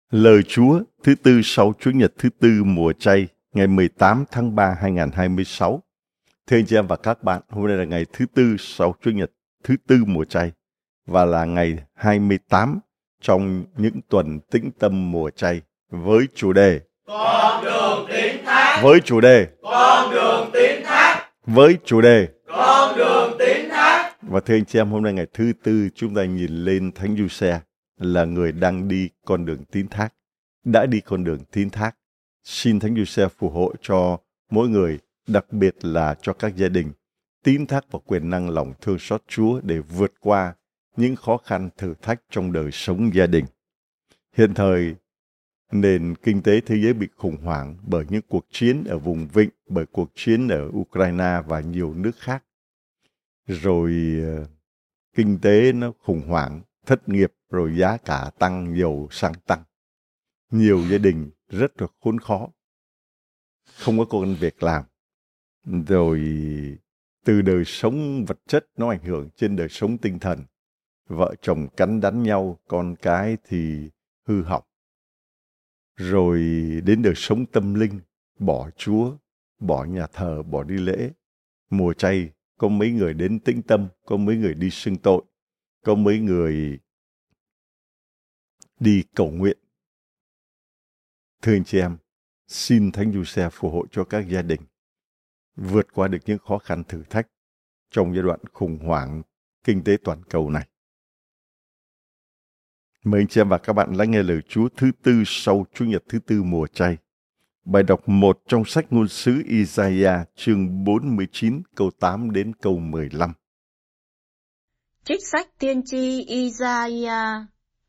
Lời Chúa thứ tư sau Chủ nhật thứ tư mùa chay, ngày 18 tháng 3 2026. Thưa anh chị em và các bạn, hôm nay là ngày thứ tư sau Chủ nhật thứ tư mùa chay và là ngày 28 trong những tuần tĩnh tâm mùa chay với chủ đề Con đường tín thác. với chủ đề Con đường tín thác. với chủ đề Con đường tín thác. Và thưa anh chị em, hôm nay ngày thứ tư chúng ta nhìn lên Thánh Giuse là người đang đi con đường tín thác, đã đi con đường tín thác. Xin Thánh Giuse phù hộ cho mỗi người, đặc biệt là cho các gia đình, tín thác vào quyền năng lòng thương xót Chúa để vượt qua những khó khăn thử thách trong đời sống gia đình. Hiện thời, nền kinh tế thế giới bị khủng hoảng bởi những cuộc chiến ở vùng vịnh, bởi cuộc chiến ở Ukraine và nhiều nước khác. Rồi kinh tế nó khủng hoảng, thất nghiệp, rồi giá cả tăng, dầu xăng tăng. Nhiều gia đình rất là khốn khó, không có công ăn việc làm. Rồi từ đời sống vật chất nó ảnh hưởng trên đời sống tinh thần. Vợ chồng cắn đắn nhau, con cái thì hư hỏng. Rồi đến đời sống tâm linh, bỏ Chúa, bỏ nhà thờ, bỏ đi lễ. Mùa chay, có mấy người đến tĩnh tâm, có mấy người đi xưng tội, có mấy người đi cầu nguyện. Thưa anh chị em, xin Thánh Giuse phù hộ cho các gia đình vượt qua được những khó khăn thử thách trong giai đoạn khủng hoảng kinh tế toàn cầu này. Mời anh chị em và các bạn lắng nghe lời Chúa thứ tư sau Chủ nhật thứ tư mùa chay. Bài đọc 1 trong sách ngôn sứ Isaiah chương 49 câu 8 đến câu 15. Trích sách tiên tri Isaiah.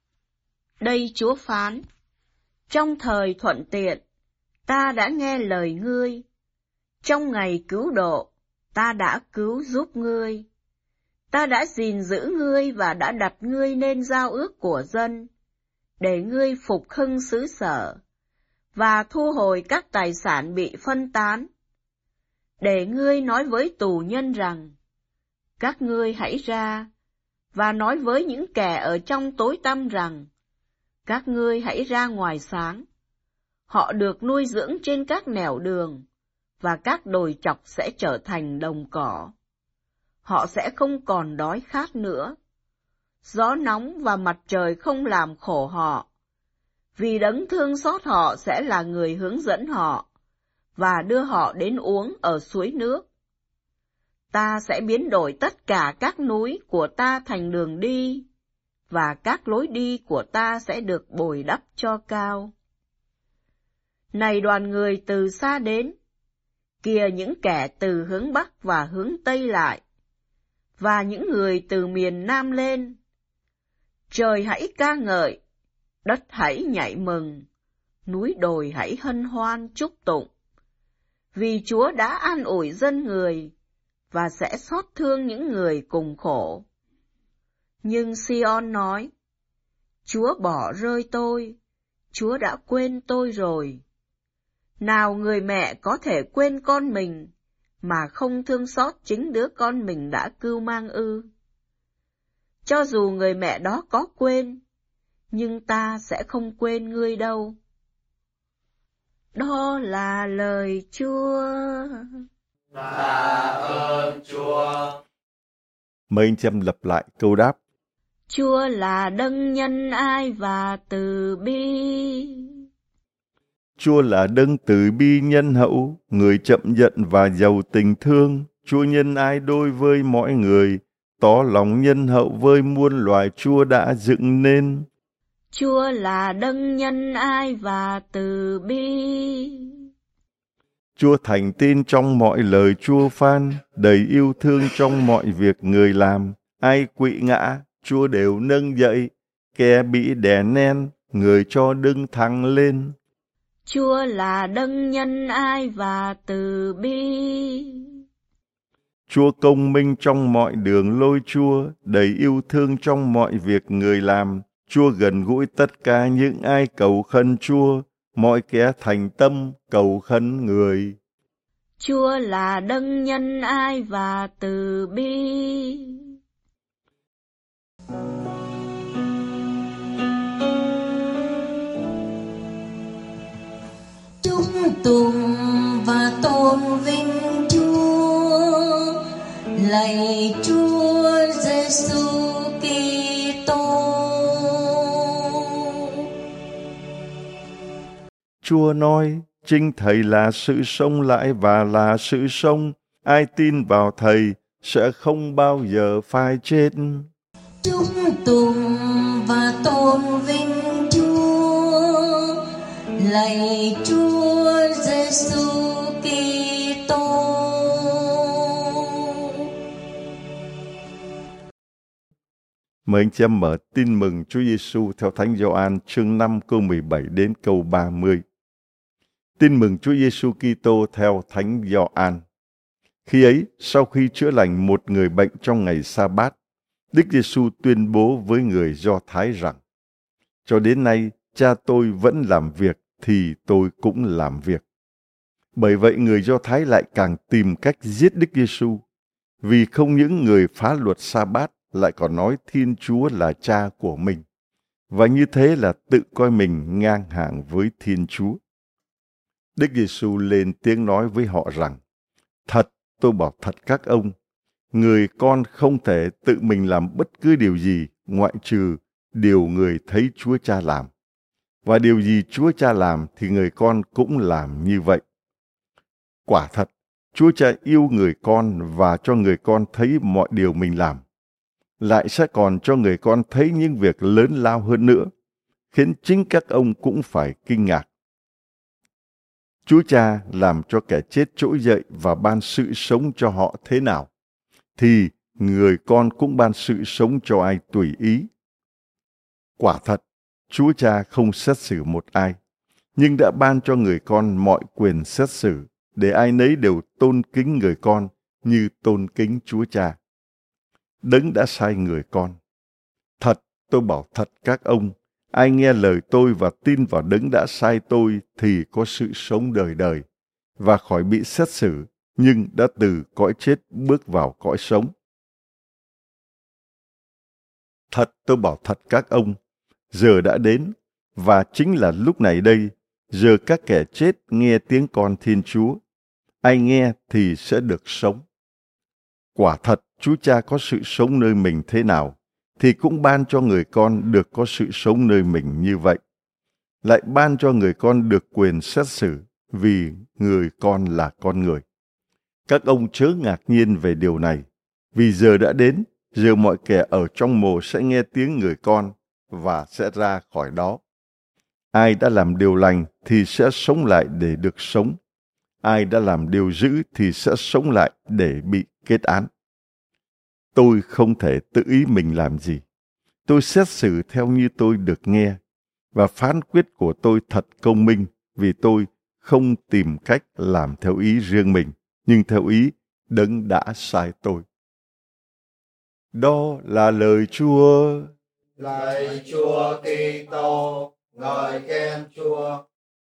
Đây Chúa phán: trong thời thuận tiện, ta đã nghe lời ngươi. Trong ngày cứu độ, ta đã cứu giúp ngươi. Ta đã gìn giữ ngươi và đã đặt ngươi nên giao ước của dân, để ngươi phục hưng xứ sở, và thu hồi các tài sản bị phân tán. Để ngươi nói với tù nhân rằng, các ngươi hãy ra, và nói với những kẻ ở trong tối tăm rằng, các ngươi hãy ra ngoài sáng. Họ được nuôi dưỡng trên các nẻo đường, và các đồi chọc sẽ trở thành đồng cỏ. Họ sẽ không còn đói khát nữa. Gió nóng và mặt trời không làm khổ họ, vì đấng thương xót họ sẽ là người hướng dẫn họ, và đưa họ đến uống ở suối nước. Ta sẽ biến đổi tất cả các núi của ta thành đường đi, và các lối đi của ta sẽ được bồi đắp cho cao. Này đoàn người từ xa đến, kìa những kẻ từ hướng Bắc và hướng Tây lại, và những người từ miền Nam lên. Trời hãy ca ngợi, đất hãy nhảy mừng, núi đồi hãy hân hoan chúc tụng. Vì Chúa đã an ủi dân người, và sẽ xót thương những người cùng khổ. Nhưng Sion nói, Chúa bỏ rơi tôi, Chúa đã quên tôi rồi. Nào người mẹ có thể quên con mình, mà không thương xót chính đứa con mình đã cưu mang ư? Cho dù người mẹ đó có quên, nhưng ta sẽ không quên ngươi đâu. Đó là lời Chúa. Tạ ơn Chúa. Mời anh chị em lặp lại câu đáp. Chúa là đấng nhân ái và từ bi. Chúa là đấng từ bi nhân hậu, người chậm giận và giàu tình thương. Chúa nhân ái đối với mọi người, tỏ lòng nhân hậu với muôn loài Chúa đã dựng nên. Chúa là đấng nhân ái và từ bi. Chúa thành tín trong mọi lời Chúa phán, đầy yêu thương trong mọi việc người làm. Ai quỵ ngã, Chúa đều nâng dậy, kẻ bị đè nén, người cho đứng thẳng lên. Chúa là đấng nhân ái và từ bi. Chúa công minh trong mọi đường lối Chúa, đầy yêu thương trong mọi việc người làm. Chúa gần gũi tất cả những ai cầu khẩn Chúa, mọi kẻ thành tâm cầu khẩn người. Chúa là đấng nhân ái và từ bi. Chúc tụng và tôn vinh Chúa, lạy Chúa Giêsu Kitô. Chúa nói, chính Thầy là sự sống lại và là sự sống. Ai tin vào Thầy sẽ không bao giờ phải chết. Chúc tụng và tôn vinh Chúa, lạy Chúa Giêsu Kitô. Mời anh chị em mở Tin mừng Chúa Giêsu theo Thánh Gioan chương 5 câu 17 đến câu 30. Tin mừng Chúa Giêsu Kitô theo Thánh Gioan. Khi ấy, sau khi chữa lành một người bệnh trong ngày Sa-bát, Đức Giêsu tuyên bố với người Do Thái rằng: cho đến nay, Cha tôi vẫn làm việc thì tôi cũng làm việc. Bởi vậy người Do Thái lại càng tìm cách giết Đức Giêsu, vì không những người phá luật Sa-bát lại còn nói Thiên Chúa là Cha của mình, và như thế là tự coi mình ngang hàng với Thiên Chúa. Đức Giêsu lên tiếng nói với họ rằng: thật, tôi bảo thật các ông, người con không thể tự mình làm bất cứ điều gì ngoại trừ điều người thấy Chúa Cha làm. Và điều gì Chúa Cha làm thì người con cũng làm như vậy. Quả thật, Chúa Cha yêu người con và cho người con thấy mọi điều mình làm. Lại sẽ còn cho người con thấy những việc lớn lao hơn nữa, khiến chính các ông cũng phải kinh ngạc. Chúa Cha làm cho kẻ chết trỗi dậy và ban sự sống cho họ thế nào, thì người con cũng ban sự sống cho ai tùy ý. Quả thật, Chúa Cha không xét xử một ai, nhưng đã ban cho người con mọi quyền xét xử, để ai nấy đều tôn kính người con như tôn kính Chúa Cha. Đấng đã sai người con. Thật, tôi bảo thật các ông, ai nghe lời tôi và tin vào Đấng đã sai tôi thì có sự sống đời đời, và khỏi bị xét xử, nhưng đã từ cõi chết bước vào cõi sống. Thật, tôi bảo thật các ông, giờ đã đến, và chính là lúc này đây, giờ các kẻ chết nghe tiếng con Thiên Chúa. Ai nghe thì sẽ được sống. Quả thật, Chúa Cha có sự sống nơi mình thế nào, thì cũng ban cho người con được có sự sống nơi mình như vậy. Lại ban cho người con được quyền xét xử, vì người con là con người. Các ông chớ ngạc nhiên về điều này, vì giờ đã đến, giờ mọi kẻ ở trong mồ sẽ nghe tiếng người con và sẽ ra khỏi đó. Ai đã làm điều lành thì sẽ sống lại để được sống. Ai đã làm điều dữ thì sẽ sống lại để bị kết án. Tôi không thể tự ý mình làm gì. Tôi xét xử theo như tôi được nghe, và phán quyết của tôi thật công minh, vì tôi không tìm cách làm theo ý riêng mình, nhưng theo ý Đấng đã sai tôi. Đó là lời Chúa. Lạy Chúa Kitô, ngợi khen Chúa.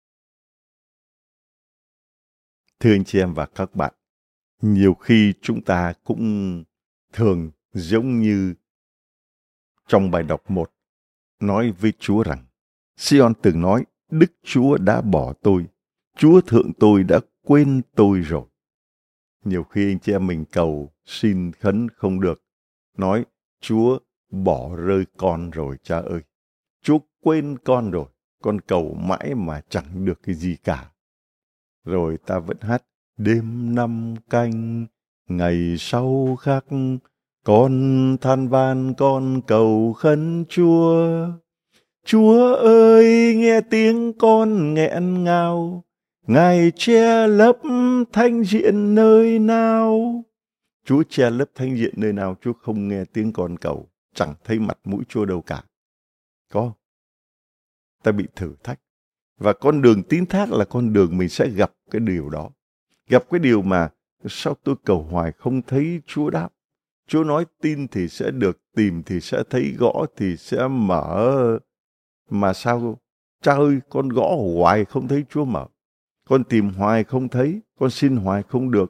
Thưa anh chị em và các bạn, nhiều khi chúng ta cũng thường giống như trong bài đọc 1 nói với Chúa rằng: Sion từng nói, Đức Chúa đã bỏ tôi, Chúa thượng tôi đã quên tôi rồi. Nhiều khi anh chị em mình cầu xin khấn không được, nói Chúa bỏ rơi con rồi cha ơi, Chúa quên con rồi, con cầu mãi mà chẳng được cái gì cả. Rồi ta vẫn hát: đêm năm canh, ngày sau khắc, con than van con cầu khấn Chúa. Chúa ơi, nghe tiếng con nghẹn ngào, Ngài che lấp thánh diện nơi nào? Chúa che lấp thánh diện nơi nào? Chúa không nghe tiếng con cầu, chẳng thấy mặt mũi Chúa đâu cả. Có, ta bị thử thách. Và con đường tín thác là con đường mình sẽ gặp cái điều đó. Gặp cái điều mà sao tôi cầu hoài không thấy Chúa đáp. Chúa nói tin thì sẽ được, tìm thì sẽ thấy, gõ thì sẽ mở. Mà sao? Cha ơi, con gõ hoài không thấy Chúa mở. Con tìm hoài không thấy, con xin hoài không được.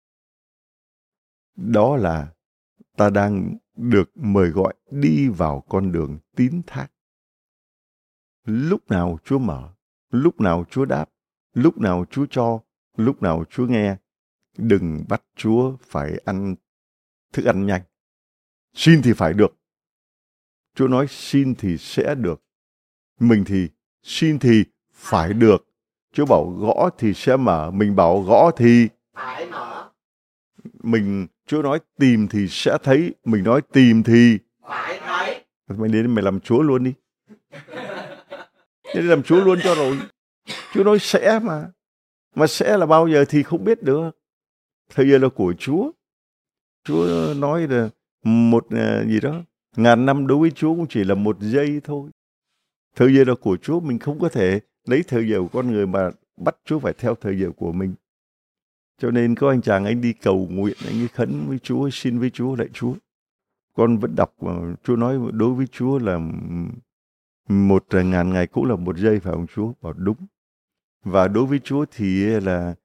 Đó là ta đang được mời gọi đi vào con đường tín thác. Lúc nào Chúa mở, lúc nào Chúa đáp, Lúc nào Chúa cho, lúc nào Chúa nghe. Đừng bắt Chúa phải ăn thức ăn nhanh. Xin thì phải được. Chúa nói xin thì sẽ được. Mình thì xin thì phải được. Chúa bảo gõ thì sẽ mở. Mình bảo gõ thì phải mở. Chúa nói tìm thì sẽ thấy. Mình nói tìm thì phải thấy. Mày đến mày làm Chúa luôn đi. Nên làm Chúa luôn cho rồi. Chúa nói sẽ mà. Mà sẽ là bao giờ thì không biết được. Thời giờ là của Chúa. Chúa nói là một gì đó 1000 năm đối với Chúa cũng chỉ là 1 giây thôi. Thời giờ là của Chúa, mình không có thể lấy thời giờ của con người mà bắt Chúa phải theo thời giờ của mình. Cho nên có anh chàng anh đi cầu nguyện, anh ấy khấn với Chúa, xin với Chúa, lạy Chúa. Con vẫn đọc Chúa nói đối với Chúa là 1.000 ngày cũng là 1 giây, phải không Chúa? Bảo đúng. Và đối với Chúa thì là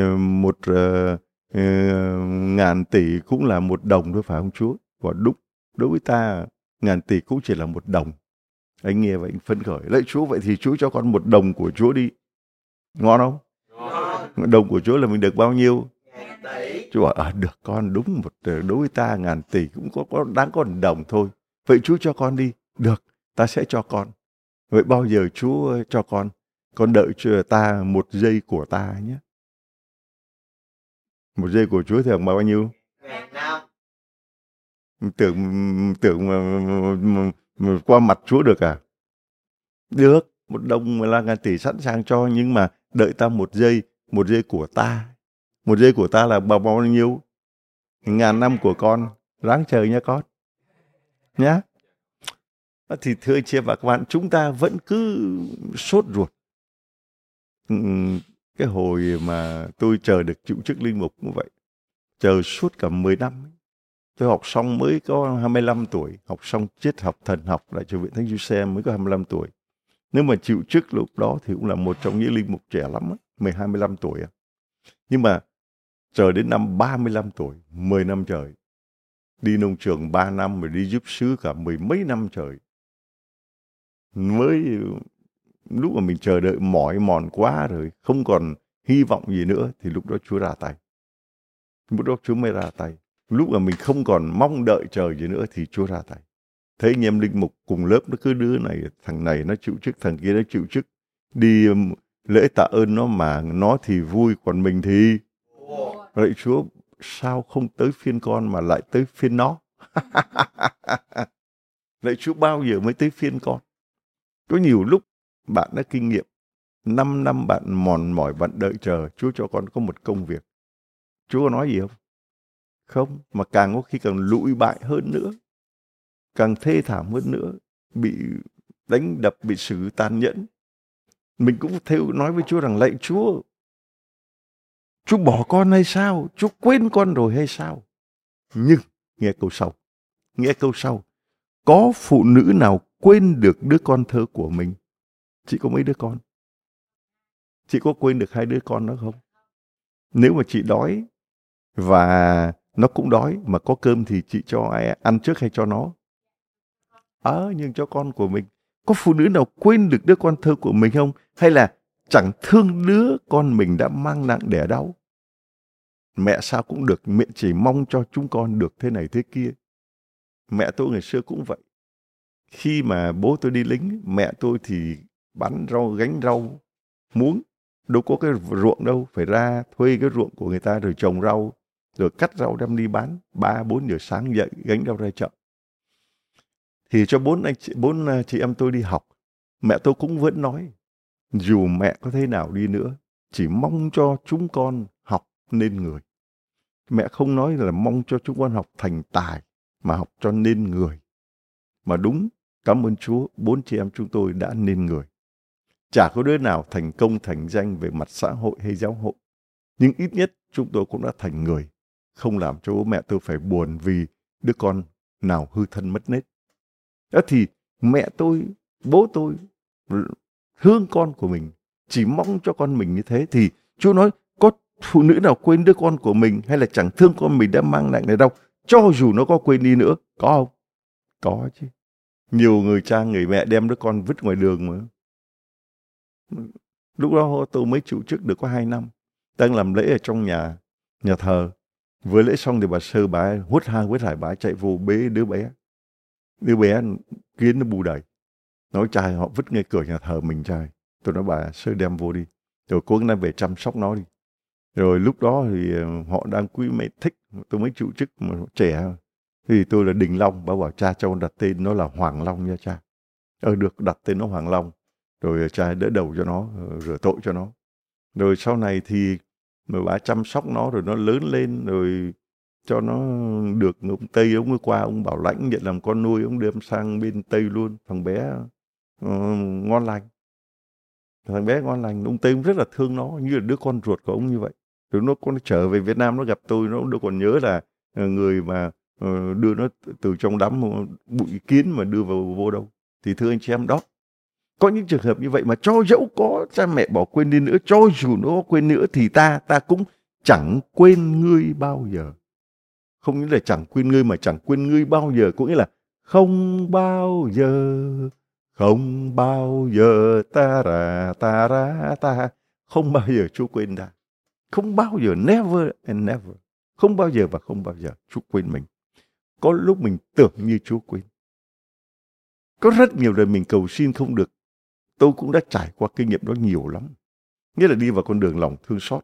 1.000 tỷ cũng là 1 đồng thôi, phải không Chúa? Bảo đúng. Đối với ta 1000 tỷ cũng chỉ là 1 đồng. Anh nghe vậy anh phấn khởi. Lạy Chúa, vậy thì Chúa cho con 1 đồng của Chúa đi. Ngon không? Ngon. Đồng của Chúa là mình được bao nhiêu? 1000 tỷ. Chúa bảo được con đúng đối với ta 1000 tỷ cũng có đáng có 1 đồng thôi. Vậy Chúa cho con đi. Được, ta sẽ cho con. Vậy bao giờ Chúa cho con? Con đợi cho ta 1 giây của ta nhé. 1 giây của Chúa thì bằng bao nhiêu? 1000 năm. Tưởng mà qua mặt Chúa được à? Được, 1 đồng là 1000 tỷ sẵn sàng cho, nhưng mà đợi ta 1 giây, 1 giây của ta. 1 giây của ta là bao nhiêu? 1000 năm của con. Ráng chờ nha con. Nhá. Thì thưa anh chị và các bạn, chúng ta vẫn cứ sốt ruột. Cái hồi mà tôi chờ được chịu chức linh mục cũng vậy. Chờ suốt cả 10 năm. Tôi học xong mới có 25 tuổi. Học xong triết học thần học lại cho Viện Thánh Giuse mới có 25 tuổi. Nếu mà chịu chức lúc đó thì cũng là một trong những linh mục trẻ lắm. 12-15 tuổi. Nhưng mà chờ đến năm 35 tuổi, 10 năm trời. Đi nông trường 3 năm rồi đi giúp xứ cả 10 mấy năm trời. Mới lúc mà mình chờ đợi mỏi mòn quá rồi, không còn hy vọng gì nữa, thì lúc đó Chúa ra tay. Lúc đó Chúa mới ra tay. Lúc mà mình không còn mong đợi chờ gì nữa thì Chúa ra tay. Thấy anh em linh mục cùng lớp nó cứ đứa này, thằng này nó chịu chức, thằng kia nó chịu chức. Đi lễ tạ ơn nó mà nó thì vui, còn mình thì lạy Chúa, sao không tới phiên con mà lại tới phiên nó? Lạy Chúa, bao giờ mới tới phiên con? Có nhiều lúc bạn đã kinh nghiệm, 5 năm bạn mòn mỏi, bạn đợi chờ, Chúa cho con có một công việc. Chúa có nói gì không? Không, mà càng có khi càng lụi bại hơn nữa, càng thê thảm hơn nữa, bị đánh đập, bị xử tàn nhẫn. Mình cũng theo nói với Chúa rằng, lạy Chúa, Chúa bỏ con hay sao? Chúa quên con rồi hay sao? Nhưng, nghe câu sau, có phụ nữ nào quên được đứa con thơ của mình? Chị có mấy đứa con? Chị có quên được 2 đứa con đó không? Nếu mà chị đói và nó cũng đói, mà có cơm thì chị cho ai ăn trước hay cho nó? Nhưng cho con của mình. Có phụ nữ nào quên được đứa con thơ của mình không? Hay là chẳng thương đứa con mình đã mang nặng đẻ đau? Mẹ sao cũng được, mẹ chỉ mong cho chúng con được thế này thế kia. Mẹ tôi ngày xưa cũng vậy. Khi mà bố tôi đi lính, mẹ tôi thì bán rau, gánh rau muống. Đâu có cái ruộng đâu, phải ra thuê cái ruộng của người ta rồi trồng rau, rồi cắt rau đem đi bán. 3-4 giờ sáng dậy gánh rau ra chợ. Thì cho 4 chị em tôi đi học, mẹ tôi cũng vẫn nói, dù mẹ có thế nào đi nữa, chỉ mong cho chúng con học nên người. Mẹ không nói là mong cho chúng con học thành tài, mà học cho nên người. Mà đúng, cảm ơn Chúa, 4 chị em chúng tôi đã nên người. Chả có đứa nào thành công thành danh về mặt xã hội hay giáo hội. Nhưng ít nhất chúng tôi cũng đã thành người, không làm cho bố mẹ tôi phải buồn vì đứa con nào hư thân mất nết. Đó thì mẹ tôi, bố tôi thương con của mình, chỉ mong cho con mình như thế. Thì Chúa nói, có phụ nữ nào quên đứa con của mình, hay là chẳng thương con mình đã mang nặng này đâu, cho dù nó có quên đi nữa. Có không? Có chứ. Nhiều người cha người mẹ đem đứa con vứt ngoài đường mà. Lúc đó tôi mới chịu chức được có 2 năm. Đang làm lễ ở trong nhà thờ. Vừa lễ xong thì bà sơ bà hút hải bà chạy vô bế đứa bé. Đứa bé kiến nó bù đầy. Nói trai họ vứt ngay cửa nhà thờ mình trai. Tôi nói bà sơ đem vô đi. Rồi cố gắng về chăm sóc nó đi. Rồi lúc đó thì họ đang quý mẹ thích. Tôi mới chịu chức mà trẻ. Thì tôi là Đình Long. Bà bảo cha cho con đặt tên nó là Hoàng Long nha cha. Được đặt tên nó Hoàng Long. Rồi cha đỡ đầu cho nó, rửa tội cho nó. Rồi sau này thì mà bà chăm sóc nó rồi nó lớn lên rồi cho nó được ông Tây, ông ấy qua, ông Bảo Lãnh nhận làm con nuôi, ông đem sang bên Tây luôn. Thằng bé ngon lành. Thằng bé ngon lành, ông Tây cũng rất là thương nó, như là đứa con ruột của ông như vậy. Rồi nó trở về Việt Nam, nó gặp tôi, nó đâu còn nhớ là người mà đưa nó từ trong đám bụi kiến mà đưa vào vô đâu. Thì thưa anh chị em, đó. Có những trường hợp như vậy mà cho dẫu có cha mẹ bỏ quên đi nữa, cho dù nó có quên nữa thì ta cũng chẳng quên ngươi bao giờ. Không nghĩa là chẳng quên ngươi mà chẳng quên ngươi bao giờ, cũng nghĩa là không bao giờ ta, không bao giờ Chúa quên ta. Không bao giờ, never and never. Không bao giờ và không bao giờ Chúa quên mình. Có lúc mình tưởng như Chúa quên. Có rất nhiều lần mình cầu xin không được. Tôi cũng đã trải qua kinh nghiệm đó nhiều lắm. Nghĩa là đi vào con đường lòng thương xót.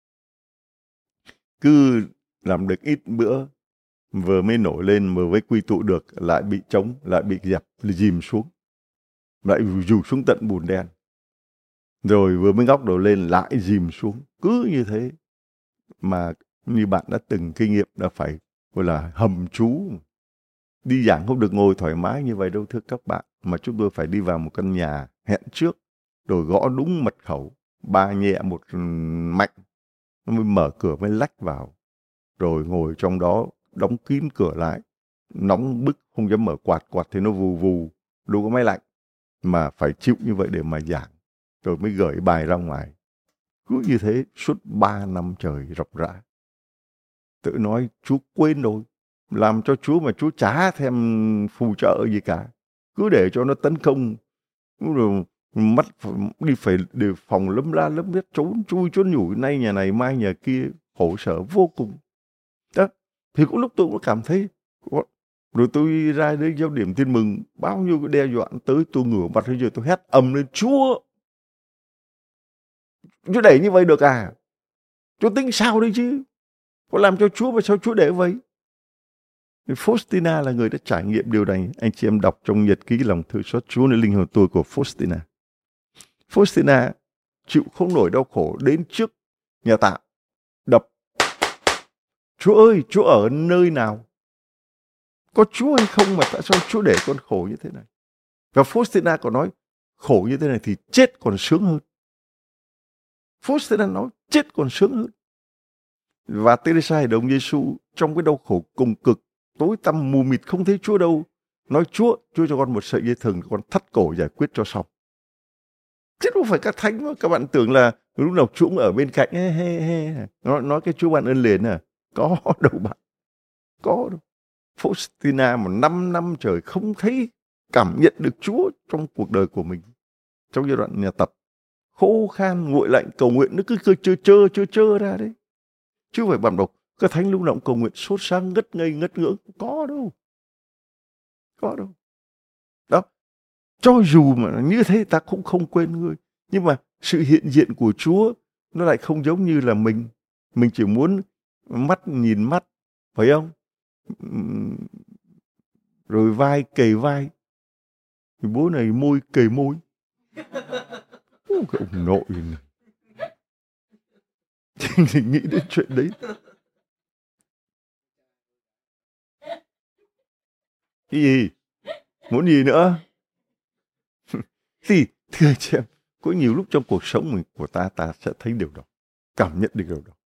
Cứ làm được ít bữa, vừa mới nổi lên, vừa mới quy tụ được, lại bị trống, lại bị dẹp, dìm xuống. Lại rủ xuống tận bùn đen. Rồi vừa mới ngóc đầu lên, lại dìm xuống. Cứ như thế. Mà như bạn đã từng kinh nghiệm, đã phải gọi là hầm trú. Đi giảng không được ngồi thoải mái như vậy đâu thưa các bạn. Mà chúng tôi phải đi vào một căn nhà hẹn trước, rồi gõ đúng mật khẩu, ba nhẹ một mạnh, nó mới mở cửa mới lách vào. Rồi ngồi trong đó, đóng kín cửa lại, nóng bức, không dám mở quạt thì nó vù vù, đâu có máy lạnh. Mà phải chịu như vậy để mà giảng, rồi mới gửi bài ra ngoài. Cứ như thế suốt 3 năm trời rọc rã. Tự nói Chúa quên rồi, làm cho Chúa mà Chúa chả thèm phù trợ gì cả. Cứ để cho nó tấn công, rồi mắt đi phải đề phòng lấm la lấm lét, trốn chui trốn nhủi, nay nhà này mai nhà kia, khổ sở vô cùng. Đó, thì có lúc tôi cũng cảm thấy, rồi tôi ra đến giao điểm tin mừng, bao nhiêu cái đe dọa tới, tôi ngửa mặt lên rồi tôi hét ầm lên: Chúa để như vậy được à? Chúa tính sao đấy chứ? Có làm cho Chúa, và sao Chúa để vậy? Faustina là người đã trải nghiệm điều này. Anh chị em đọc trong nhật ký lòng thương xót Chúa nơi linh hồn tôi của Faustina. Faustina chịu không nổi đau khổ đến trước nhà tạm, đập: Chúa ơi, Chúa ở nơi nào? Có Chúa hay không mà tại sao Chúa để con khổ như thế này? Và Faustina còn nói khổ như thế này thì chết còn sướng hơn. Faustina nói chết còn sướng hơn. Và Teresa đồng Giêsu trong cái đau khổ cùng cực, tối tăm mù mịt không thấy Chúa đâu, nói: Chúa cho con một sợi dây thừng, con thắt cổ giải quyết cho xong. Chứ không phải các thánh mà các bạn tưởng là lúc nào Chúa ở bên cạnh nói cái Chúa ban ơn liền à? Có đâu bạn, có đâu. Faustina mà 5 năm trời không thấy cảm nhận được Chúa trong cuộc đời của mình, trong giai đoạn nhà tập khô khan nguội lạnh, cầu nguyện nó cứ chơ ra đấy. Chứ không phải bạn đọc các thánh lúc nào cũng cầu nguyện sốt sáng ngất ngây ngất ngưỡng, có đâu. Đó, cho dù mà như thế ta cũng không quên ngươi, nhưng mà sự hiện diện của Chúa nó lại không giống như là mình chỉ muốn mắt nhìn mắt, phải không? Rồi vai kề vai, thì bố này môi kề môi. Cái ông nội này. Thì nghĩ đến chuyện đấy. Cái gì? Muốn gì nữa? Thì thưa chị em, có nhiều lúc trong cuộc sống mình của ta sẽ thấy điều đó, cảm nhận được điều đó.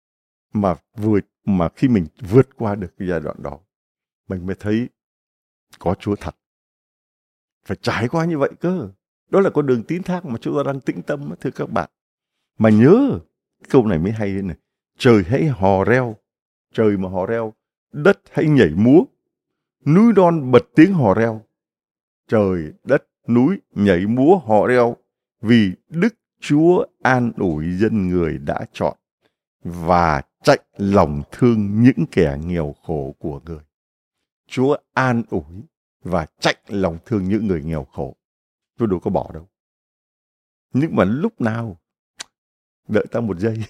Mà khi mình vượt qua được cái giai đoạn đó, mình mới thấy có Chúa thật. Phải trải qua như vậy cơ. Đó là con đường tín thác mà chúng ta đang tĩnh tâm, thưa các bạn. Mà nhớ, câu này mới hay này: trời hãy hò reo, trời mà hò reo, đất hãy nhảy múa, núi non bật tiếng hò reo. Trời, đất, núi nhảy múa hò reo, vì Đức Chúa an ủi dân người đã chọn và trách lòng thương những kẻ nghèo khổ của người. Chúa an ủi và trách lòng thương những người nghèo khổ. Tôi đâu có bỏ đâu. Nhưng mà lúc nào, đợi ta một giây.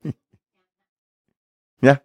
Nhá.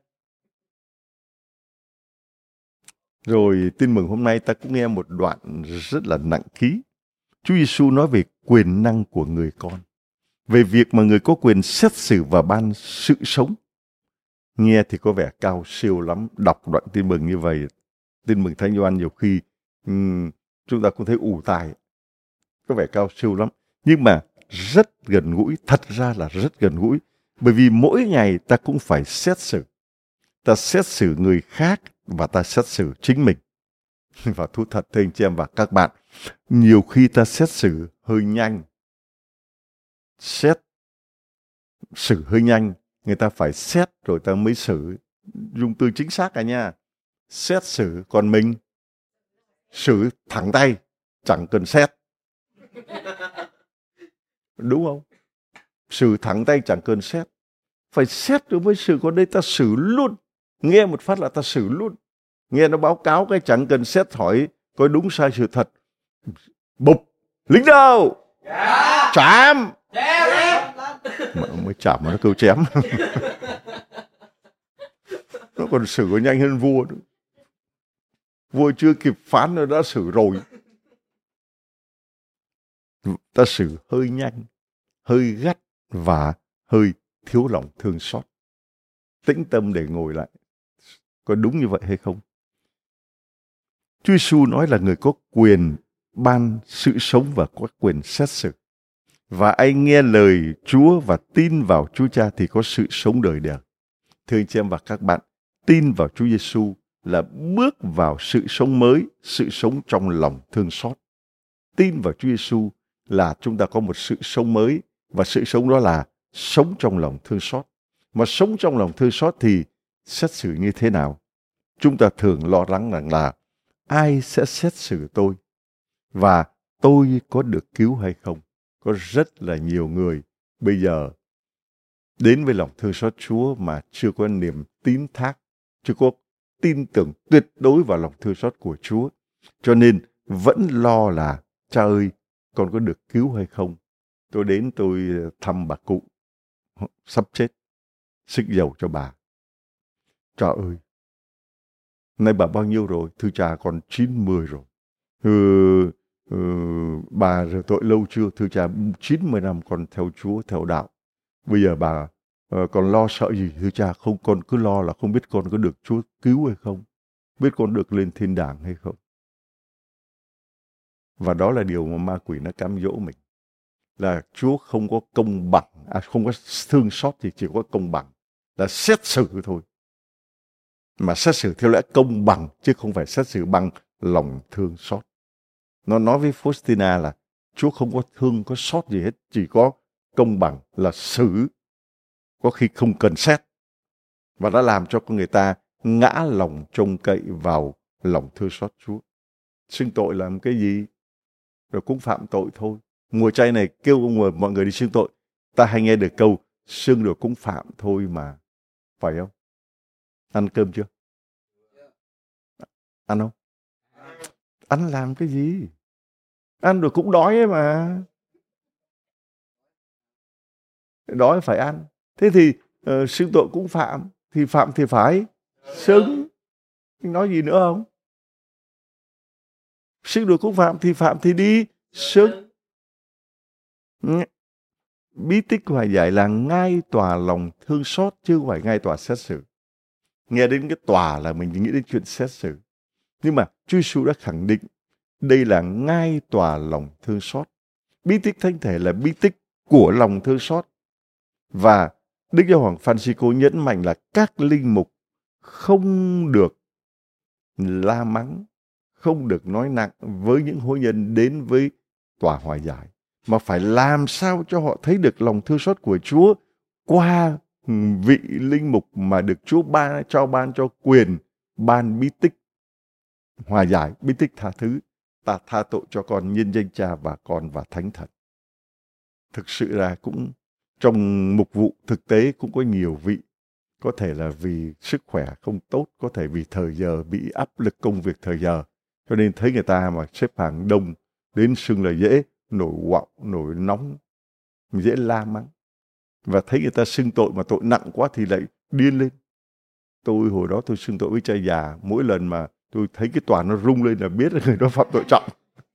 Rồi tin mừng hôm nay ta cũng nghe một đoạn rất là nặng ký. Chúa Giêsu nói về quyền năng của người con, về việc mà người có quyền xét xử và ban sự sống. Nghe thì có vẻ cao siêu lắm, đọc đoạn tin mừng như vậy, tin mừng Thánh Gioan nhiều khi chúng ta cũng thấy ù tai, có vẻ cao siêu lắm. Nhưng mà rất gần gũi, thật ra là rất gần gũi. Bởi vì mỗi ngày ta cũng phải xét xử. Ta xét xử người khác và ta xét xử chính mình. Và thú thật thưa anh chị em và các bạn, nhiều khi ta xét xử hơi nhanh. Xét xử hơi nhanh, người ta phải xét rồi ta mới xử. Dùng từ chính xác cả nha. Xét xử, còn mình xử thẳng tay, chẳng cần xét. Đúng không? Xử thẳng tay chẳng cần xét. Phải xét rồi mới xử, còn đây ta xử luôn. Nghe một phát là ta xử luôn. Nghe nó báo cáo cái chẳng cần xét hỏi có đúng sai sự thật. Bụp, lính đâu? Dạ. Chạm. Chém. Mà mới chạm mà nó kêu chém. Nó còn xử có nhanh hơn vua nữa. Vua chưa kịp phán nó đã xử rồi. Ta xử hơi nhanh, hơi gắt và hơi thiếu lòng thương xót. Tĩnh tâm để ngồi lại. Có đúng như vậy hay không? Chúa Giêsu nói là người có quyền ban sự sống và có quyền xét xử. Và anh nghe lời Chúa và tin vào Chúa Cha thì có sự sống đời đời. Thưa anh chị em và các bạn, tin vào Chúa Giêsu là bước vào sự sống mới, sự sống trong lòng thương xót. Tin vào Chúa Giêsu là chúng ta có một sự sống mới, và sự sống đó là sống trong lòng thương xót. Mà sống trong lòng thương xót thì xét xử như thế nào? Chúng ta thường lo lắng rằng là ai sẽ xét xử tôi và tôi có được cứu hay không? Có rất là nhiều người bây giờ đến với lòng thương xót Chúa mà chưa có niềm tín thác, chưa có tin tưởng tuyệt đối vào lòng thương xót của Chúa. Cho nên vẫn lo là cha ơi, con có được cứu hay không? Tôi đến tôi thăm bà cụ sắp chết, xức dầu cho bà. Cha ơi, nay bà bao nhiêu rồi? Thưa cha, con 90 rồi. Bà rồi tội lâu chưa? Thưa cha, 90 năm con theo Chúa, theo đạo. Bây giờ bà còn lo sợ gì? Thưa cha, không, con cứ lo là không biết con có được Chúa cứu hay không, biết con được lên thiên đàng hay không. Và đó là điều mà ma quỷ nó cám dỗ mình, là Chúa không có công bằng, không có thương xót thì chỉ có công bằng, là xét xử thôi. Mà xét xử theo lẽ công bằng chứ không phải xét xử bằng lòng thương xót. Nó nói với Faustina là Chúa không có thương, có xót gì hết, chỉ có công bằng là xử, có khi không cần xét. Và đã làm cho con người ta ngã lòng trông cậy vào lòng thương xót Chúa. Xưng tội làm cái gì? Rồi cũng phạm tội thôi. Mùa chay này kêu mọi người đi xưng tội. Ta hay nghe được câu xưng rồi cũng phạm thôi mà. Phải không? Ăn cơm chưa? Ăn không? Ăn làm cái gì? Ăn rồi cũng đói ấy mà. Đói phải ăn. Thế thì xưng tội cũng phạm. Thì phạm thì phải xưng. Nói gì nữa không? Xưng rồi cũng phạm thì đi xưng. Bí tích hòa giải là ngai tòa lòng thương xót chứ không phải ngai tòa xét xử. Nghe đến cái tòa là mình nghĩ đến chuyện xét xử. Nhưng mà Chúa Giêsu đã khẳng định đây là ngai tòa lòng thương xót. Bí tích thánh thể là bí tích của lòng thương xót. Và Đức Giáo hoàng Francisco nhấn mạnh là các linh mục không được la mắng, không được nói nặng với những hôn nhân đến với tòa hòa giải, mà phải làm sao cho họ thấy được lòng thương xót của Chúa qua vị linh mục mà được Chúa ban cho quyền ban bí tích hòa giải, bí tích tha thứ. Ta tha tội cho con nhân danh Cha và Con và Thánh Thần. thực sự là cũng trong mục vụ thực tế cũng có nhiều vị, có thể là vì sức khỏe không tốt, có thể vì thời giờ bị áp lực công việc thời giờ, cho nên thấy người ta mà xếp hàng đông đến sưng là dễ nổi quạo, nổi nóng, dễ la mắng. Và thấy người ta xưng tội mà tội nặng quá thì lại điên lên. Tôi hồi đó tôi xưng tội với cha già, mỗi lần mà tôi thấy cái tòa nó rung lên là biết là người đó phạm tội trọng.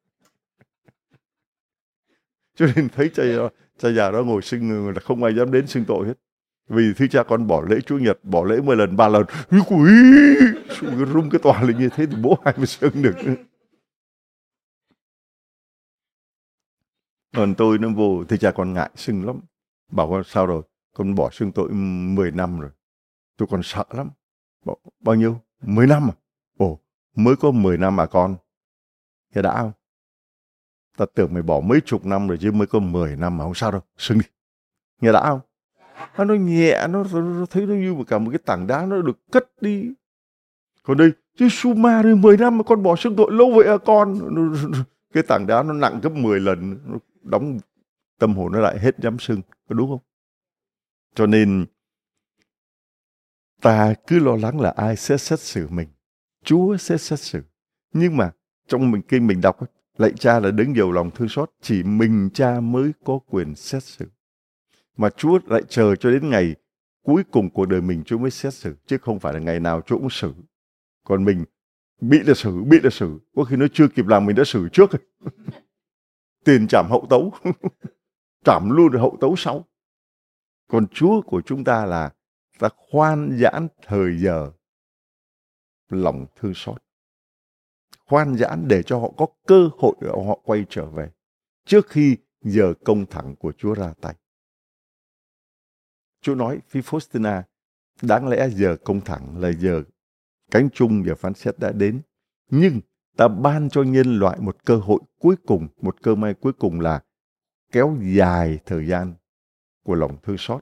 Cho nên thấy cha già đó ngồi xưng là không ai dám đến xưng tội hết. Vì thưa cha con bỏ lễ Chủ nhật, bỏ lễ 10 lần, 3 lần, rung cái tòa lên như thế thì bố ai mà xưng được. Còn tôi nó vô, thưa cha con ngại xưng lắm. Bảo con sao rồi, con bỏ xưng tội 10 năm rồi. Tôi còn sợ lắm. Bảo, bao nhiêu? 10 năm à? Ồ, mới có 10 năm à con? Thế đã không? Ta tưởng mày bỏ mấy chục năm rồi chứ mới có 10 năm mà không sao đâu, xưng đi. Nghe đã không? Nó nhẹ, nó thấy nó như cả một cái tảng đá nó được cất đi. Còn đây, chứ Suma đây 10 năm mà con bỏ xưng tội lâu vậy à con? Cái tảng đá nó nặng gấp 10 lần, nó đóng tâm hồn nó lại hết dám xưng, có đúng không? Cho nên ta cứ lo lắng là ai sẽ xét xử mình. Chúa sẽ xét xử. Nhưng mà trong kinh mình đọc, lạy Cha là đấng giàu lòng thương xót, chỉ mình Cha mới có quyền xét xử. Mà Chúa lại chờ cho đến ngày cuối cùng cuộc đời mình Chúa mới xét xử, chứ không phải là ngày nào Chúa cũng xử. Còn mình bị là xử, có khi nó chưa kịp làm mình đã xử trước rồi. Tiền trảm hậu tấu, trảm luôn rồi hậu tấu sau. Còn Chúa của chúng ta là ta khoan giãn thời giờ lòng thương xót, khoan giãn để cho họ có cơ hội để họ quay trở về trước khi giờ công thẳng của Chúa ra tay. Chúa nói với Faustina, đáng lẽ giờ công thẳng là giờ cánh chung, giờ phán xét đã đến, nhưng ta ban cho nhân loại một cơ hội cuối cùng, một cơ may cuối cùng là kéo dài thời gian của lòng thương xót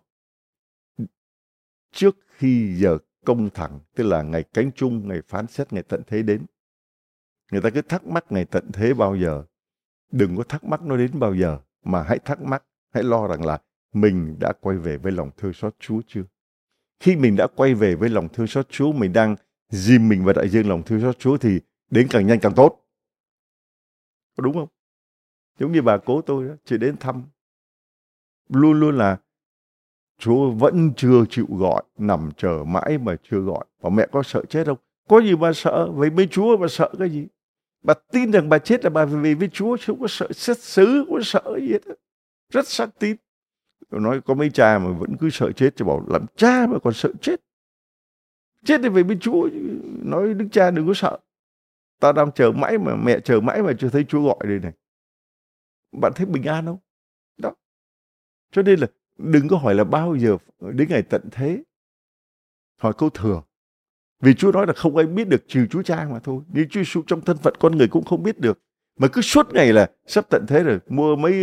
trước khi giờ công thẳng, tức là ngày cánh chung, ngày phán xét, ngày tận thế đến. Người ta cứ thắc mắc ngày tận thế bao giờ. Đừng có thắc mắc nó đến bao giờ, mà hãy thắc mắc, hãy lo rằng là mình đã quay về với lòng thương xót Chúa chưa? Khi mình đã quay về với lòng thương xót Chúa, mình đang dìm mình vào đại dương lòng thương xót Chúa thì đến càng nhanh càng tốt. Có đúng không? Giống như bà cố tôi đó, chỉ đến thăm. Luôn luôn là Chúa vẫn chưa chịu gọi, nằm chờ mãi mà chưa gọi. Và mẹ có sợ chết không? Có gì mà sợ, với mấy Chúa mà sợ cái gì? Bà tin rằng bà chết là bà về với Chúa, chứ không có sợ xét xử, không có sợ gì hết. Rất xác tín. Tôi nói có mấy cha mà vẫn cứ sợ chết, cho bảo làm cha mà còn sợ chết. Chết thì về với Chúa, nói đức cha đừng có sợ. Ta đang chờ mãi mà, mẹ chờ mãi mà chưa thấy Chúa gọi đây này. Bạn thấy bình an không? Đó. Cho nên là đừng có hỏi là bao giờ đến ngày tận thế. Hỏi câu thừa. Vì Chúa nói là không ai biết được trừ Chúa Cha mà thôi. Nhưng Chúa Giêsu trong thân phận con người cũng không biết được. Mà cứ suốt ngày là sắp tận thế rồi, mua mấy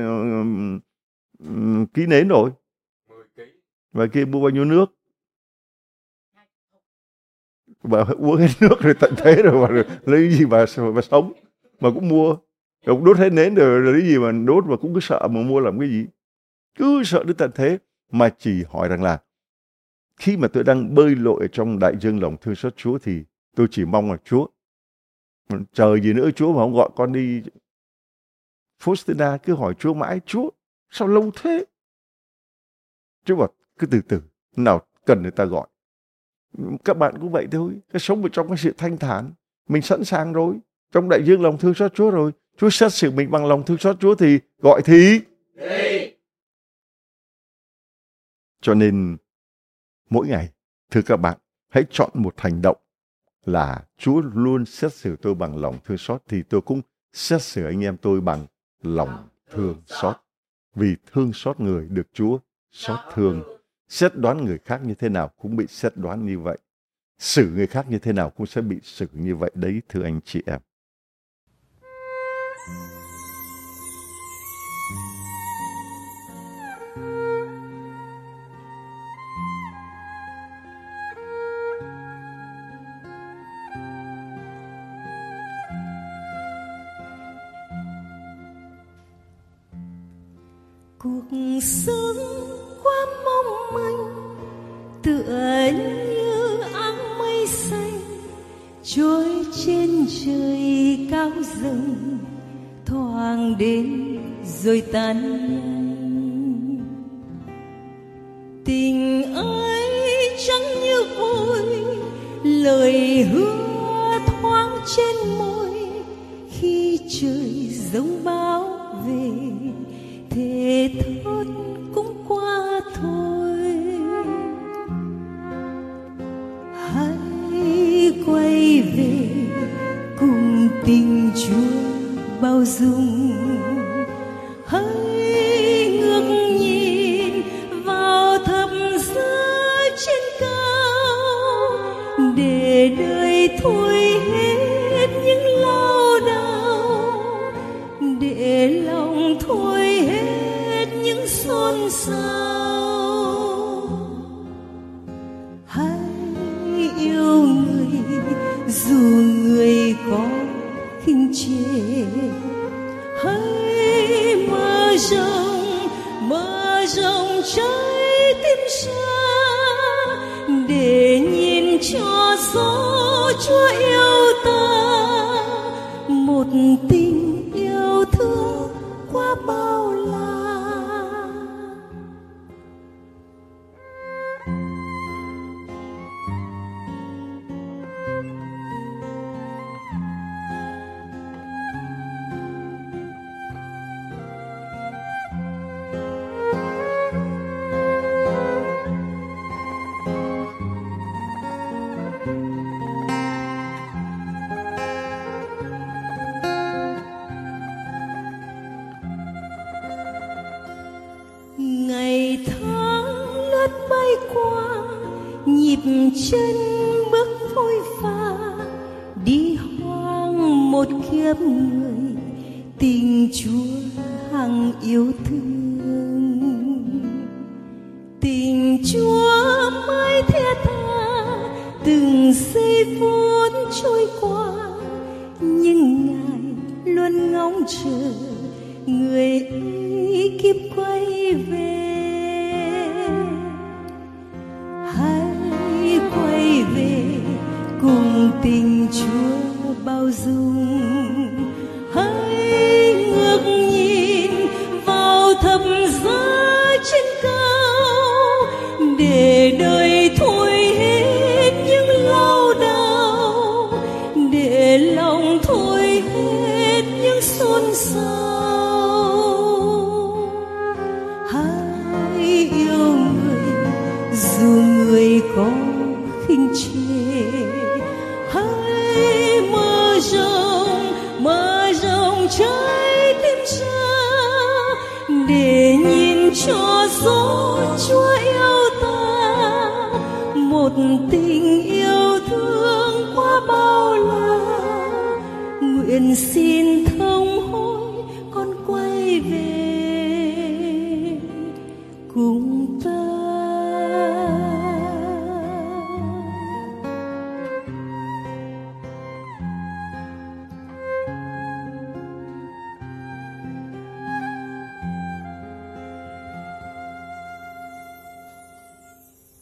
ký nến rồi. 10 ký. Và kia mua bao nhiêu nước. Bà uống hết nước rồi tận thế rồi, mà lấy gì mà sống. Mà cũng mua. Rồi cũng đốt hết nến rồi lấy gì mà đốt, mà cũng cứ sợ mà mua làm cái gì. Cứ sợ đến tận thế. Mà chỉ hỏi rằng là khi mà tôi đang bơi lội trong đại dương lòng thương xót Chúa thì tôi chỉ mong là Chúa, chờ gì nữa Chúa mà không gọi con đi. Faustina cứ hỏi Chúa mãi, Chúa sao lâu thế? Chúa bảo cứ từ từ, nào cần người ta gọi. Các bạn cũng vậy thôi, cái sống ở trong cái sự thanh thản, mình sẵn sàng rồi, trong đại dương lòng thương xót Chúa rồi. Chúa xét xử mình bằng lòng thương xót Chúa thì gọi thì Đi. Cho nên mỗi ngày, thưa các bạn, hãy chọn một hành động là Chúa luôn xét xử tôi bằng lòng thương xót, thì tôi cũng xét xử anh em tôi bằng lòng thương xót. Vì thương xót người được Chúa xót thương. Xét đoán người khác như thế nào cũng bị xét đoán như vậy. Xử người khác như thế nào cũng sẽ bị xử như vậy đấy, thưa anh chị em. cuộc sống quá mong manh, tựa như áng mây xanh trôi trên trời cao dần, thoáng đến rồi tan nhanh. Tình ấy chẳng như vui, lời hứa thoáng trên môi, khi trời giông bão về thề thốt cũng qua thôi. Hãy quay về cùng tình Chúa bao dung, hãy ngước nhìn vào thập giá trên cao, để đời thôi hết những lao đao, để lòng thôi hết những xôn xao. Hãy yêu người dù người có khinh chê, hãy mở rộng trái tim ra, để nhìn cho rõ Chúa yêu ta, một tình yêu thương quá bao la. Ngày tháng lướt bay qua, nhịp chân bước phôi pha, đi hoang một kiếp người, tình Chúa hằng yêu thương. Tình Chúa mãi thiết tha, từng giây phút trôi qua, nhưng Ngài luôn ngóng chờ người ấy kịp quay về. Hãy quay về cùng tình Chúa bao dung, hãy ngước nhìn vào thập giá trên cao, để đời thôi hết những lao đao, để lòng thôi hết những xôn xao. Hãy yêu người dù người có khinh chê, hãy mở rộng trái tim ra, để nhìn cho rõ Chúa yêu ta, một tình yêu thương quá bao la. Nguyện xin thơ